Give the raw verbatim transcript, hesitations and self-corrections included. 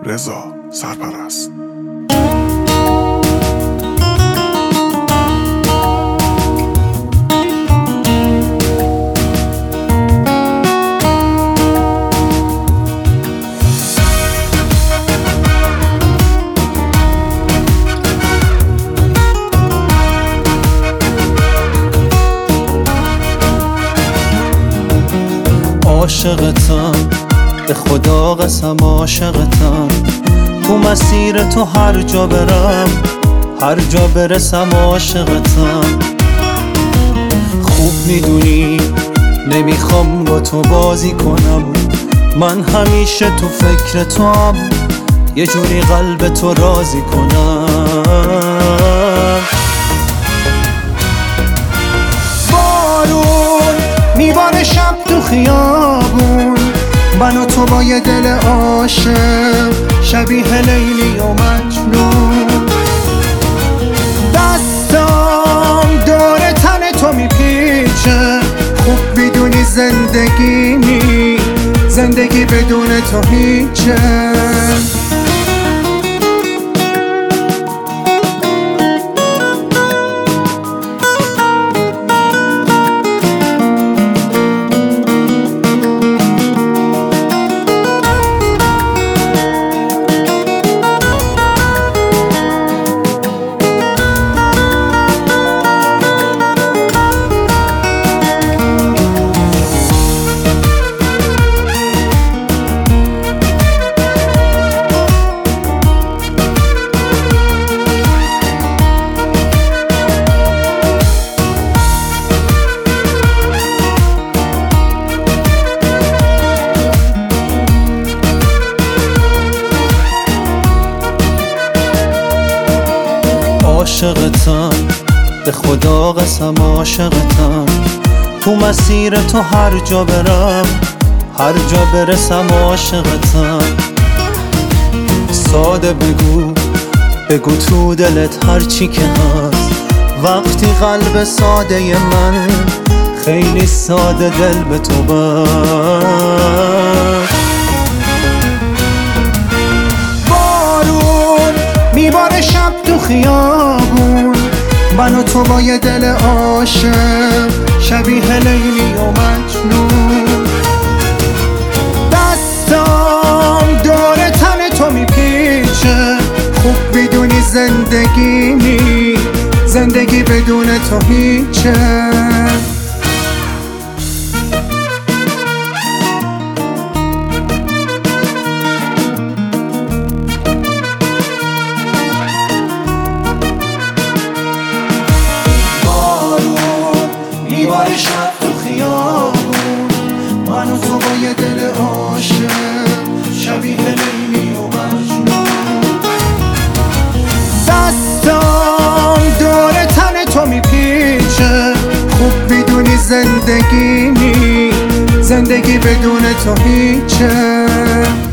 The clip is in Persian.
رضا سرپرست. عاشقتم، به خدا قسم عاشقتم. تو مسیر تو هر جا برم، هر جا برسم عاشقتم. خوب میدونی نمیخوام با تو بازی کنم، من همیشه تو فکر تو هم، یه جوری قلب تو راضی کنم. بارون میباره شب تو خیابون، من و تو با یه دل عاشق، شبیه لیلی و مجنون. دستم دور تن تو میپیچه، خوب میدونی زندگی نی، زندگی بدون تو هیچه. عاشقتم، به خدا قسم عاشقتم. تو مسیر تو هر جا برم، هر جا برسم عاشقتم. ساده بگو بگو تو دلت هر چی که هست، وقتی قلب ساده من خیلی ساده دل به تو بست. بارون میباره شب تو خیابون، من و تو با یه دل عاشق، شبیه لیلی و مجنون. دستم دور تن تو میپیچه، خوب میدونی زندگی نی، زندگی بدون تو هیچه. میباره شب تو خیابون، من و تو با یه دل عاشق، شبیه لیلی و مجنون. دستم دور تن تو میپیچه، خوب میدونی زندگی نی، زندگی بدون تو هیچه.